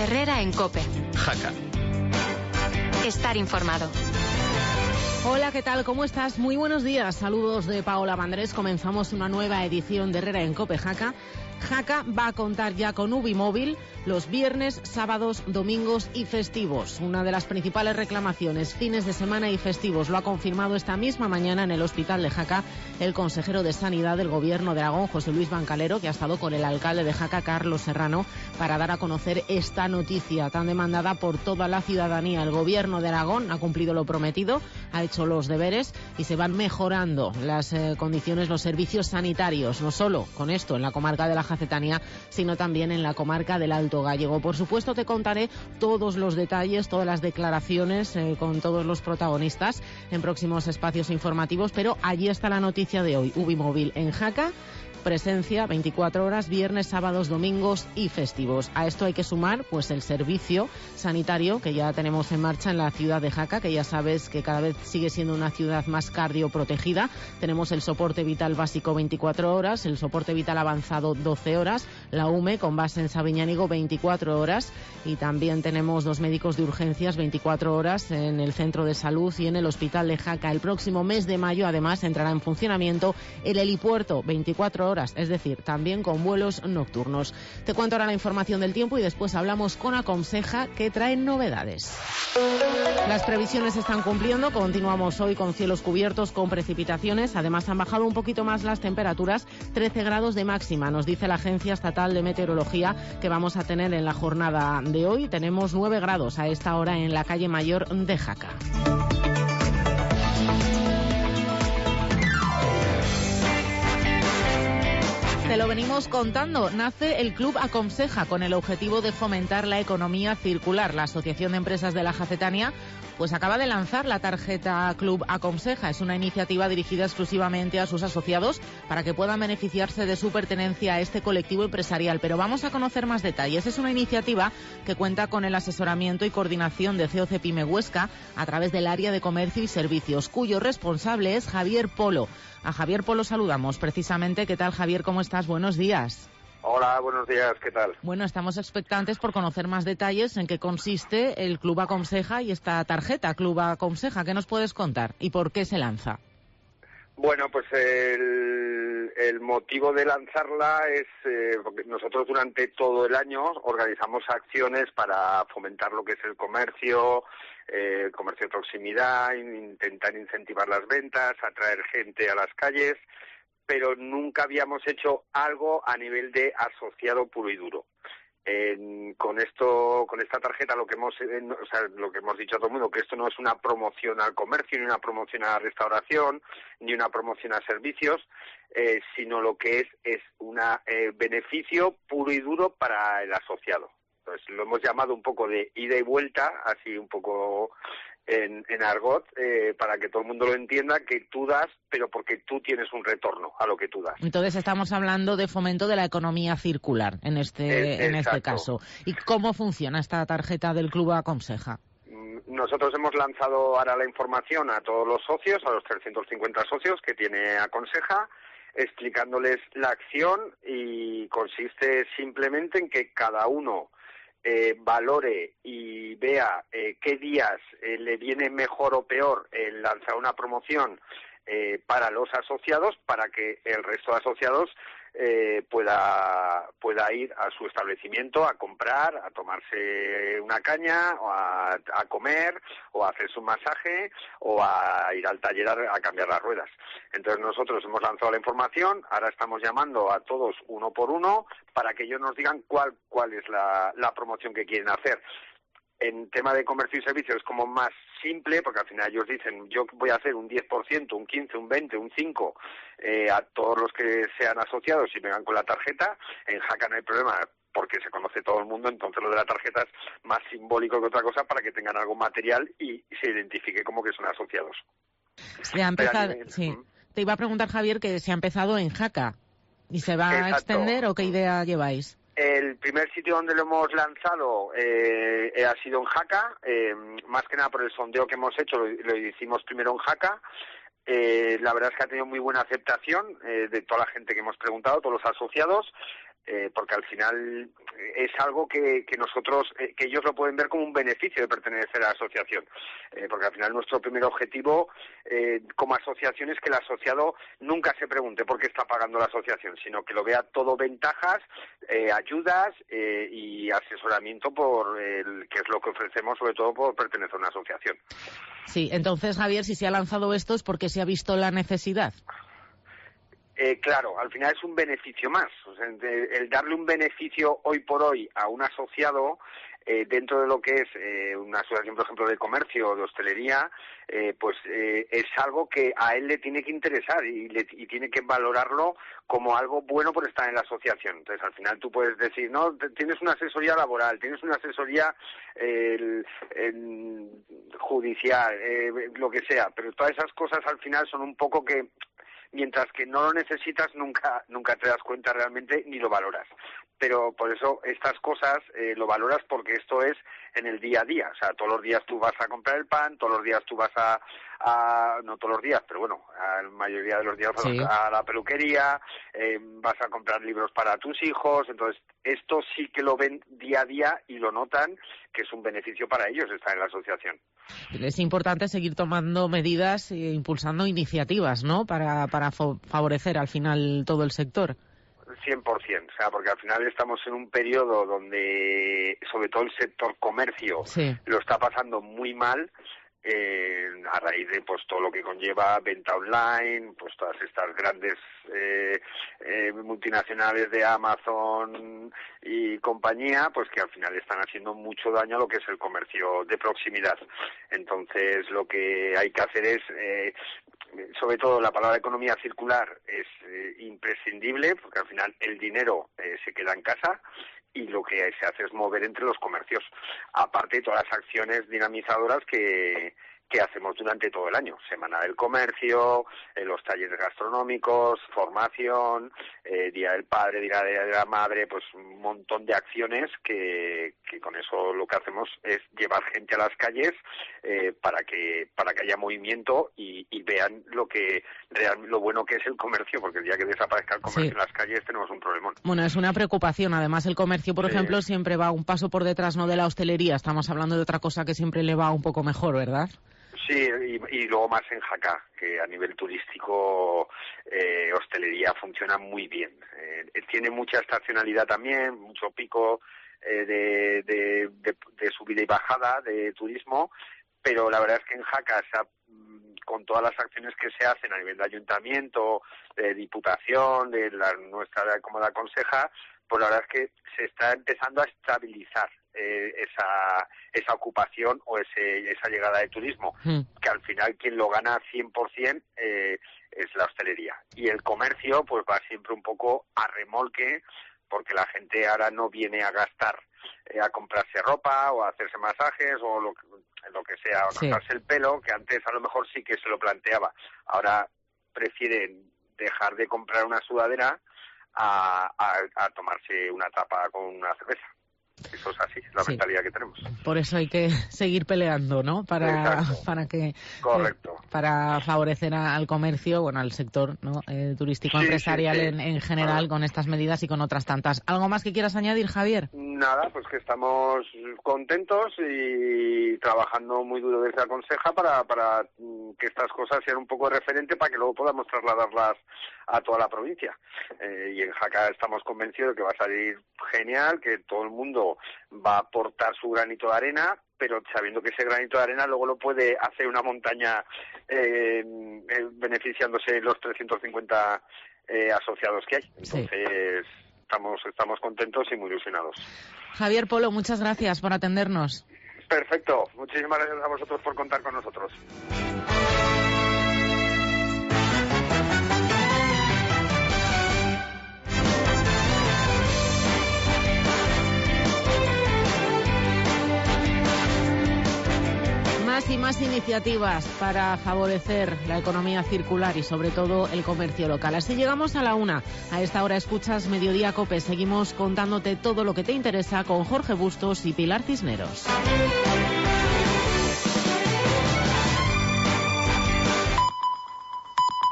Herrera en COPE. Jaca. Estar informado. Hola, ¿qué tal? ¿Cómo estás? Muy buenos días. Saludos de Paola Mandrés. Comenzamos una nueva edición de Herrera en COPE Jaca. Jaca va a contar ya con Ubimóvil los viernes, sábados, domingos y festivos. Una de las principales reclamaciones, fines de semana y festivos. Lo ha confirmado esta misma mañana en el hospital de Jaca el consejero de Sanidad del Gobierno de Aragón, José Luis Bancalero, que ha estado con el alcalde de Jaca, Carlos Serrano, para dar a conocer esta noticia tan demandada por toda la ciudadanía. El Gobierno de Aragón ha cumplido lo prometido, ha hecho los deberes y se van mejorando las condiciones, los servicios sanitarios, no solo con esto en la comarca de la Jacetania, sino también en la comarca del Alto Gállego. Por supuesto, te contaré todos los detalles, todas las declaraciones con todos los protagonistas en próximos espacios informativos, pero allí está la noticia de hoy. Ubimóvil en Jaca. Presencia 24 horas, viernes, sábados, domingos y festivos. A esto hay que sumar pues el servicio sanitario que ya tenemos en marcha en la ciudad de Jaca, que ya sabes que cada vez sigue siendo una ciudad más cardioprotegida. Tenemos el soporte vital básico 24 horas, el soporte vital avanzado 12 horas, la UME con base en Sabiñánigo 24 horas y también tenemos 2 médicos de urgencias 24 horas en el centro de salud y en el hospital de Jaca. El próximo mes de mayo además entrará en funcionamiento el helipuerto 24 horas, es decir, también con vuelos nocturnos. Te cuento ahora la información del tiempo y después hablamos con Aconseja, que traen novedades. Las previsiones se están cumpliendo, continuamos hoy con cielos cubiertos, con precipitaciones, además han bajado un poquito más las temperaturas, 13 grados de máxima, nos dice la Agencia Estatal de Meteorología que vamos a tener en la jornada de hoy. Tenemos 9 grados a esta hora en la calle Mayor de Jaca. Te lo venimos contando. Nace el Club Aconseja con el objetivo de fomentar la economía circular. La Asociación de Empresas de la Jacetania pues acaba de lanzar la tarjeta Club Aconseja. Es una iniciativa dirigida exclusivamente a sus asociados para que puedan beneficiarse de su pertenencia a este colectivo empresarial. Pero vamos a conocer más detalles. Es una iniciativa que cuenta con el asesoramiento y coordinación de COC Pyme Huesca a través del área de comercio y servicios, cuyo responsable es Javier Polo. A Javier Polo saludamos precisamente. ¿Qué tal, Javier? ¿Cómo estás? Buenos días. Hola, buenos días. ¿Qué tal? Bueno, estamos expectantes por conocer más detalles en qué consiste el Club Aconseja y esta tarjeta Club Aconseja. ¿Qué nos puedes contar y por qué se lanza? Bueno, pues el motivo de lanzarla es porque nosotros durante todo el año organizamos acciones para fomentar lo que es el comercio de proximidad, intentar incentivar las ventas, atraer gente a las calles, pero nunca habíamos hecho algo a nivel de asociado puro y duro. Con esta tarjeta lo que hemos dicho a todo el mundo, que esto no es una promoción al comercio, ni una promoción a la restauración, ni una promoción a servicios, sino lo que es un beneficio puro y duro para el asociado. Entonces lo hemos llamado un poco de ida y vuelta, así un poco en argot, para que todo el mundo lo entienda, que tú das, pero porque tú tienes un retorno a lo que tú das. Entonces estamos hablando de fomento de la economía circular en este caso. ¿Y cómo funciona esta tarjeta del Club Aconseja? Nosotros hemos lanzado ahora la información a todos los socios, a los 350 socios que tiene Aconseja, explicándoles la acción, y consiste simplemente en que cada uno valore y vea qué días le viene mejor o peor el lanzar una promoción para los asociados, para que el resto de asociados pueda ir a su establecimiento a comprar, a tomarse una caña, o a comer, o a hacerse un masaje, o a ir al taller a cambiar las ruedas. Entonces nosotros hemos lanzado la información, ahora estamos llamando a todos uno por uno para que ellos nos digan cuál es la promoción que quieren hacer. En tema de comercio y servicios es como más simple, porque al final ellos dicen, yo voy a hacer un 10%, un 15%, un 20%, un 5% a todos los que sean asociados y vengan con la tarjeta. En Jaca no hay problema, porque se conoce todo el mundo, entonces lo de la tarjeta es más simbólico que otra cosa, para que tengan algo material y se identifique como que son asociados. Se ha empezado, sí. Te iba a preguntar, Javier, que se ha empezado en Jaca, ¿y se va a extender o qué idea lleváis? El primer sitio donde lo hemos lanzado ha sido en Jaca, más que nada por el sondeo que hemos hecho, lo hicimos primero en Jaca. La verdad es que ha tenido muy buena aceptación de toda la gente que hemos preguntado, todos los asociados. porque al final es algo que nosotros, que ellos lo pueden ver como un beneficio de pertenecer a la asociación, porque al final nuestro primer objetivo como asociación es que el asociado nunca se pregunte por qué está pagando la asociación, sino que lo vea todo ventajas, ayudas y asesoramiento que es lo que ofrecemos, sobre todo por pertenecer a una asociación. Sí, entonces, Javier, si se ha lanzado esto es porque se ha visto la necesidad. Claro, al final es un beneficio más. O sea, el darle un beneficio hoy por hoy a un asociado dentro de lo que es una asociación, por ejemplo, de comercio o de hostelería, es algo que a él le tiene que interesar y tiene que valorarlo como algo bueno por estar en la asociación. Entonces, al final tú puedes decir, no, tienes una asesoría laboral, tienes una asesoría judicial, lo que sea, pero todas esas cosas al final son un poco que mientras que no lo necesitas nunca te das cuenta realmente ni lo valoras. Pero por eso estas cosas lo valoras porque esto es en el día a día. O sea, todos los días tú vas a comprar el pan, todos los días tú vas no todos los días, pero bueno, a la mayoría de los días vas a la peluquería, vas a comprar libros para tus hijos. Entonces, esto sí que lo ven día a día y lo notan que es un beneficio para ellos estar en la asociación. Es importante seguir tomando medidas e impulsando iniciativas, ¿no?, para favorecer al final todo el sector. 100%, o sea, porque al final estamos en un periodo donde, sobre todo el sector comercio, lo está pasando muy mal, a raíz de pues todo lo que conlleva venta online, pues todas estas grandes multinacionales de Amazon y compañía, pues que al final están haciendo mucho daño a lo que es el comercio de proximidad. Entonces lo que hay que hacer es sobre todo la palabra economía circular es imprescindible, porque al final el dinero se queda en casa y lo que se hace es mover entre los comercios, aparte de todas las acciones dinamizadoras que hacemos durante todo el año, Semana del Comercio, los talleres gastronómicos, formación, Día del Padre, Día de la Madre, pues un montón de acciones que con eso lo que hacemos es llevar gente a las calles para que haya movimiento y vean lo bueno que es el comercio, porque el día que desaparezca el comercio en las calles tenemos un problemón. Bueno, es una preocupación. Además, el comercio, por ejemplo, siempre va un paso por detrás, no de la hostelería. Estamos hablando de otra cosa que siempre le va un poco mejor, ¿verdad? Sí, y luego más en Jaca, que a nivel turístico hostelería funciona muy bien. Tiene mucha estacionalidad también, mucho pico de subida y bajada de turismo, pero la verdad es que en Jaca, con todas las acciones que se hacen a nivel de ayuntamiento, de diputación, de nuestra como la conseja, pues la verdad es que se está empezando a estabilizar esa ocupación o esa llegada de turismo, que al final quien lo gana 100% es la hostelería. Y el comercio pues va siempre un poco a remolque, porque la gente ahora no viene a gastar, a comprarse ropa o a hacerse masajes o lo que sea, a cortarse el pelo, que antes a lo mejor sí que se lo planteaba. Ahora prefieren dejar de comprar una sudadera a tomarse una tapa con una cerveza. Eso es así, es la mentalidad que tenemos. Por eso hay que seguir peleando, ¿no? Para favorecer al comercio, bueno, al sector, ¿no?, turístico empresarial en general, con estas medidas y con otras tantas. ¿Algo más que quieras añadir, Javier? Nada, pues que estamos contentos y trabajando muy duro desde la Conseja para que estas cosas sean un poco de referente para que luego podamos trasladarlas a toda la provincia. Y en Jaca estamos convencidos de que va a salir genial, que todo el mundo va a aportar su granito de arena, pero sabiendo que ese granito de arena luego lo puede hacer una montaña beneficiándose los 350 asociados que hay. Entonces estamos contentos y muy ilusionados. Javier Polo, muchas gracias por atendernos. Perfecto, muchísimas gracias a vosotros por contar con nosotros. Más y más iniciativas para favorecer la economía circular y sobre todo el comercio local. Así llegamos a la 1. A esta hora escuchas Mediodía COPE. Seguimos contándote todo lo que te interesa con Jorge Bustos y Pilar Cisneros.